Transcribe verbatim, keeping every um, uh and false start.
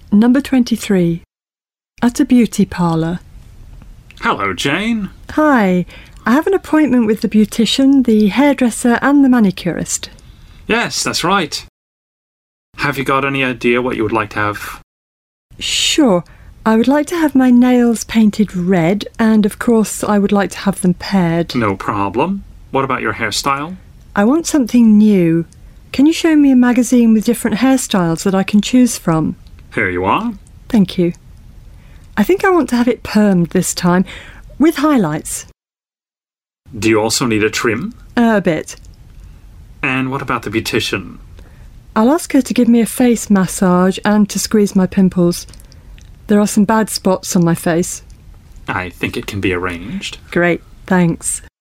Number twenty-three. At a beauty parlour. Hello, Jane. Hi. I have an appointment with the beautician, the hairdresser and the manicurist. Yes, that's right. Have you got any idea what you would like to have? Sure. I would like to have my nails painted red, and of course I would like to have them pared. No problem. What about your hairstyle? I want something new. Can you show me a magazine with different hairstyles that I can choose from? Here you are. Thank you. I think I want to have it permed this time, with highlights. Do you also need a trim? Uh, a bit. And what about the beautician? I'll ask her to give me a face massage and to squeeze my pimples. There are some bad spots on my face. I think it can be arranged. Great, thanks.